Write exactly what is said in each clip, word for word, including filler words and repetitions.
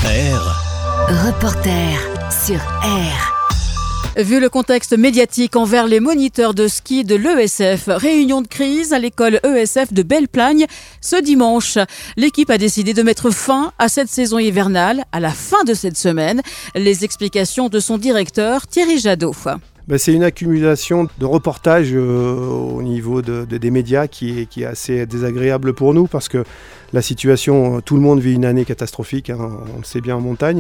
R. Reporter sur R. Vu le contexte médiatique envers les moniteurs de ski de l'E S F, réunion de crise à l'école E S F de Belleplagne ce dimanche. L'équipe a décidé de mettre fin à cette saison hivernale à la fin de cette semaine. Les explications de son directeur Thierry Jadot. Ben, c'est une accumulation de reportages euh, au niveau de, de, des médias qui est, qui est assez désagréable pour nous parce que la situation, tout le monde vit une année catastrophique, hein, on le sait bien en montagne.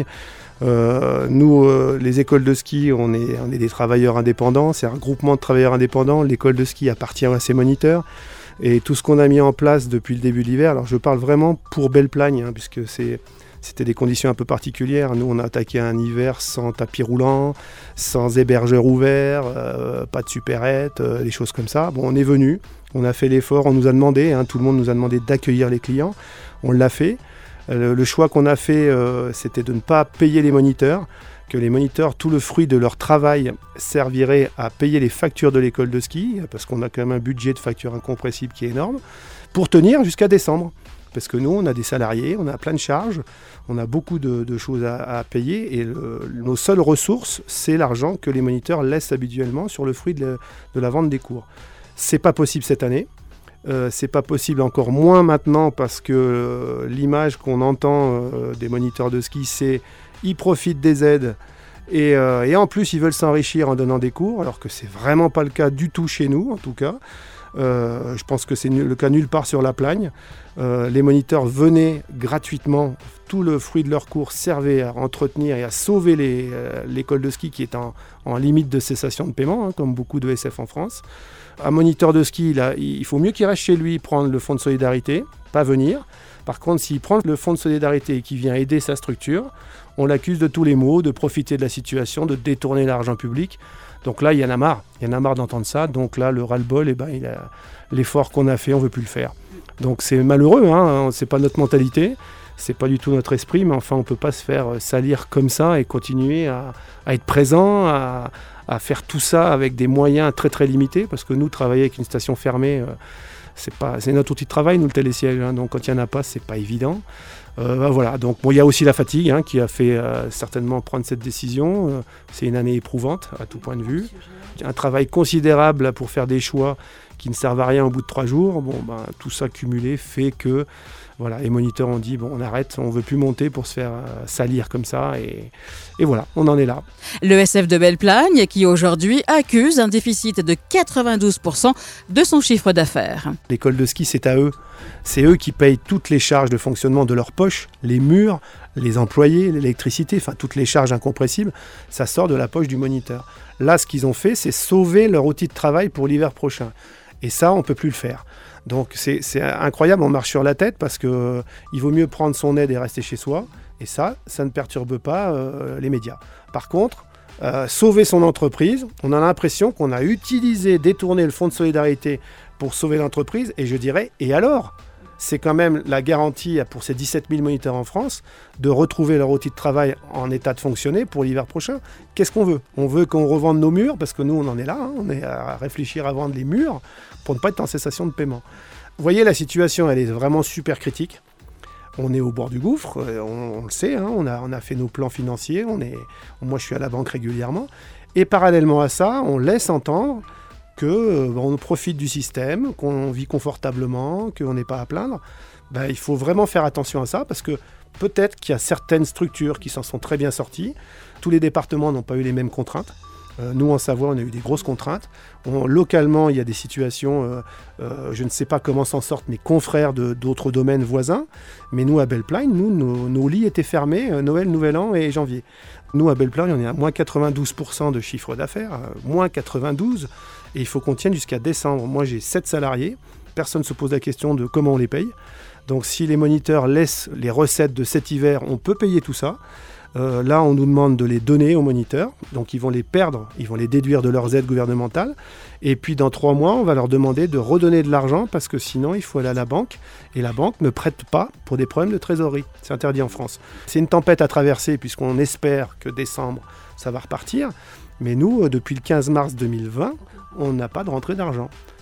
Euh, nous, euh, les écoles de ski, on est, on est des travailleurs indépendants, c'est un groupement de travailleurs indépendants. L'école de ski appartient à ses moniteurs et tout ce qu'on a mis en place depuis le début de l'hiver, alors je parle vraiment pour Belleplagne, hein, puisque c'est, c'était des conditions un peu particulières. Nous, on a attaqué un hiver sans tapis roulant, sans hébergeurs ouverts, euh, pas de supérette, euh, des choses comme ça. Bon, on est venu, on a fait l'effort, on nous a demandé, hein, tout le monde nous a demandé d'accueillir les clients, on l'a fait. Le choix qu'on a fait, euh, c'était de ne pas payer les moniteurs, que les moniteurs, tout le fruit de leur travail servirait à payer les factures de l'école de ski, parce qu'on a quand même un budget de factures incompressible qui est énorme, pour tenir jusqu'à décembre. Parce que nous, on a des salariés, on a plein de charges, on a beaucoup de, de choses à, à payer, et le, nos seules ressources, c'est l'argent que les moniteurs laissent habituellement sur le fruit de la, de la vente des cours. C'est pas possible cette année. Euh, c'est pas possible encore moins maintenant parce que euh, l'image qu'on entend euh, des moniteurs de ski, c'est ils profitent des aides et, euh, et en plus ils veulent s'enrichir en donnant des cours, alors que c'est vraiment pas le cas du tout chez nous en tout cas. Euh, je pense que c'est le cas nulle part sur la Plagne. Euh, les moniteurs venaient gratuitement, tout le fruit de leur cours servait à entretenir et à sauver les, euh, l'école de ski qui est en, en limite de cessation de paiement, hein, comme beaucoup de S F en France. Un moniteur de ski, là, il faut mieux qu'il reste chez lui prendre le fonds de solidarité, pas venir. Par contre, s'il prend le fonds de solidarité et qu'il vient aider sa structure, on l'accuse de tous les maux, de profiter de la situation, de détourner l'argent public. Donc là, il y en a marre. Il y en a marre d'entendre ça. Donc là, le ras-le-bol, eh ben, il a... l'effort qu'on a fait, on ne veut plus le faire. Donc c'est malheureux, hein, c'est pas notre mentalité, c'est pas du tout notre esprit, mais enfin, on ne peut pas se faire salir comme ça et continuer à, à être présent, à... à faire tout ça avec des moyens très très limités, parce que nous, travailler avec une station fermée, euh, c'est, pas, c'est notre outil de travail, nous, le télésiège, hein, donc quand il n'y en a pas, c'est pas évident. Euh, bah, voilà, donc bon, il y a aussi la fatigue hein, qui a fait euh, certainement prendre cette décision. Euh, c'est une année éprouvante à tout point de vue. Un travail considérable pour faire des choix qui ne servent à rien au bout de trois jours. Bon, ben, tout ça cumulé fait que voilà, les moniteurs ont dit bon, on arrête, on ne veut plus monter pour se faire euh, salir comme ça. Et, et voilà, on en est là. Le S F de Belleplagne qui aujourd'hui accuse un déficit de quatre-vingt-douze pour cent de son chiffre d'affaires. L'école de ski, c'est à eux. C'est eux qui payent toutes les charges de fonctionnement de leur poche, les murs, les employés, l'électricité, enfin toutes les charges incompressibles, ça sort de la poche du moniteur. Là, ce qu'ils ont fait, c'est sauver leur outil de travail pour l'hiver prochain. Et ça, on ne peut plus le faire. Donc c'est, c'est incroyable, on marche sur la tête parce qu'il euh, vaut mieux prendre son aide et rester chez soi. Et ça, ça ne perturbe pas euh, les médias. Par contre, euh, sauver son entreprise, on a l'impression qu'on a utilisé, détourné le fonds de solidarité pour sauver l'entreprise. Et je dirais, et alors ? C'est quand même la garantie pour ces dix-sept mille moniteurs en France de retrouver leur outil de travail en état de fonctionner pour l'hiver prochain. Qu'est-ce qu'on veut ? On veut qu'on revende nos murs, parce que nous, on en est là, hein, on est à réfléchir à vendre les murs pour ne pas être en cessation de paiement. Vous voyez, la situation, elle est vraiment super critique. On est au bord du gouffre, on, on le sait, hein, on, a, on a fait nos plans financiers, on est, moi je suis à la banque régulièrement. Et parallèlement à ça, on laisse entendre qu'on euh, profite du système, qu'on vit confortablement, qu'on n'est pas à plaindre. Ben, il faut vraiment faire attention à ça parce que peut-être qu'il y a certaines structures qui s'en sont très bien sorties. Tous les départements n'ont pas eu les mêmes contraintes. Euh, nous, en Savoie, on a eu des grosses contraintes. On, localement, il y a des situations, euh, euh, je ne sais pas comment s'en sortent mes confrères de, d'autres domaines voisins, mais nous, à Belleplagne, nous, nos, nos lits étaient fermés euh, Noël, Nouvel An et janvier. Nous, à Belleplagne, on est à moins quatre-vingt-douze pour cent de chiffre d'affaires, euh, moins quatre-vingt-douze, et il faut qu'on tienne jusqu'à décembre. Moi, j'ai sept salariés, personne ne se pose la question de comment on les paye. Donc, si les moniteurs laissent les recettes de cet hiver, on peut payer tout ça. Euh, là, on nous demande de les donner aux moniteurs, donc ils vont les perdre, ils vont les déduire de leurs aides gouvernementales. Et puis dans trois mois, on va leur demander de redonner de l'argent parce que sinon, il faut aller à la banque. Et la banque ne prête pas pour des problèmes de trésorerie. C'est interdit en France. C'est une tempête à traverser puisqu'on espère que décembre, ça va repartir. Mais nous, depuis le quinze mars deux mille vingt, on n'a pas de rentrée d'argent.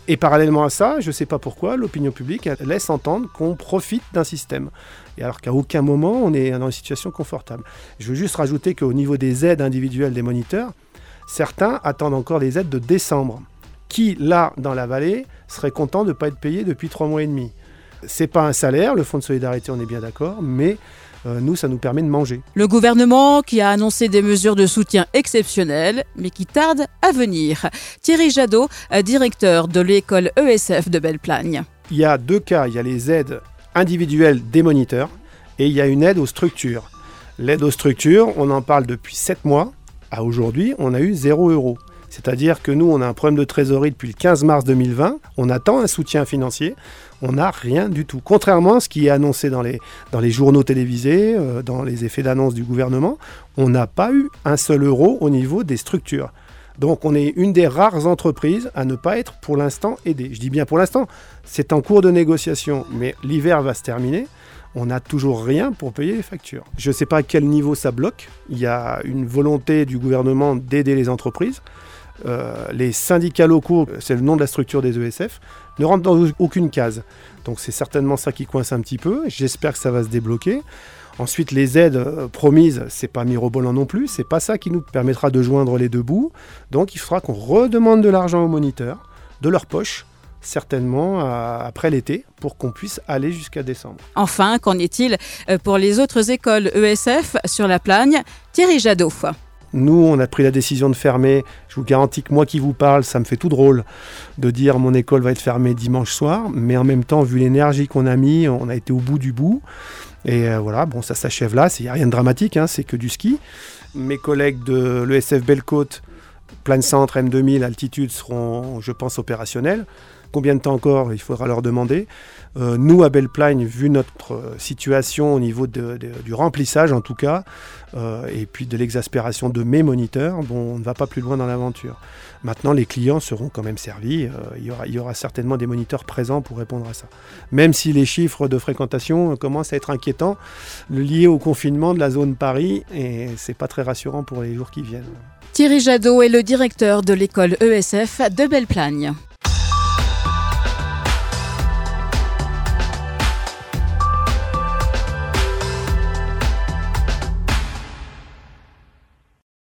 Et parallèlement à ça, je ne sais pas pourquoi, l'opinion publique laisse entendre qu'on profite d'un système. Et alors qu'à aucun moment, on est dans une situation confortable. Je veux juste rajouter qu'au niveau des aides individuelles des moniteurs, certains attendent encore les aides de décembre. Qui, là, dans la vallée, serait content de ne pas être payé depuis trois mois et demi. Ce n'est pas un salaire, le fonds de solidarité, on est bien d'accord, mais euh, nous, ça nous permet de manger. Le gouvernement qui a annoncé des mesures de soutien exceptionnelles, mais qui tardent à venir. Thierry Jadot, directeur de l'école E S F de Belle-Plagne. Il y a deux cas, il y a les aides individuelles des moniteurs et il y a une aide aux structures. L'aide aux structures, on en parle depuis sept mois. À aujourd'hui, on a eu zéro euro. C'est-à-dire que nous, on a un problème de trésorerie depuis le quinze mars deux mille vingt. On attend un soutien financier. On n'a rien du tout. Contrairement à ce qui est annoncé dans les, dans les journaux télévisés, euh, dans les effets d'annonce du gouvernement, on n'a pas eu un seul euro au niveau des structures. Donc on est une des rares entreprises à ne pas être pour l'instant aidée. Je dis bien pour l'instant, c'est en cours de négociation, mais l'hiver va se terminer. On n'a toujours rien pour payer les factures. Je ne sais pas à quel niveau ça bloque. Il y a une volonté du gouvernement d'aider les entreprises. Euh, les syndicats locaux, c'est le nom de la structure des E S F, ne rentrent dans aucune case. Donc c'est certainement ça qui coince un petit peu. J'espère que ça va se débloquer. Ensuite, les aides euh, promises, c'est pas mirobolant non plus. C'est pas ça qui nous permettra de joindre les deux bouts. Donc il faudra qu'on redemande de l'argent aux moniteurs, de leur poche, certainement à, après l'été, pour qu'on puisse aller jusqu'à décembre. Enfin, qu'en est-il pour les autres écoles E S F sur la Plagne? Thierry Jadot. Nous, on a pris la décision de fermer. Je vous garantis que moi qui vous parle, ça me fait tout drôle de dire mon école va être fermée dimanche soir. Mais en même temps, vu l'énergie qu'on a mis, on a été au bout du bout. Et euh, voilà, bon, ça s'achève là. Il n'y a rien de dramatique, hein, c'est que du ski. Mes collègues de l'E S F Belle-Côte, Plaine Centre, M deux mille, altitude seront, je pense, opérationnels. Combien de temps encore, il faudra leur demander. Euh, nous, à Belle-Plagne, vu notre euh, situation au niveau de, de, du remplissage, en tout cas, euh, et puis de l'exaspération de mes moniteurs, bon, on ne va pas plus loin dans l'aventure. Maintenant, les clients seront quand même servis. Euh, il y aura, il y aura certainement des moniteurs présents pour répondre à ça. Même si les chiffres de fréquentation commencent à être inquiétants, liés au confinement de la zone Paris, et c'est pas très rassurant pour les jours qui viennent. Thierry Jadot est le directeur de l'école E S F de Belle-Plagne.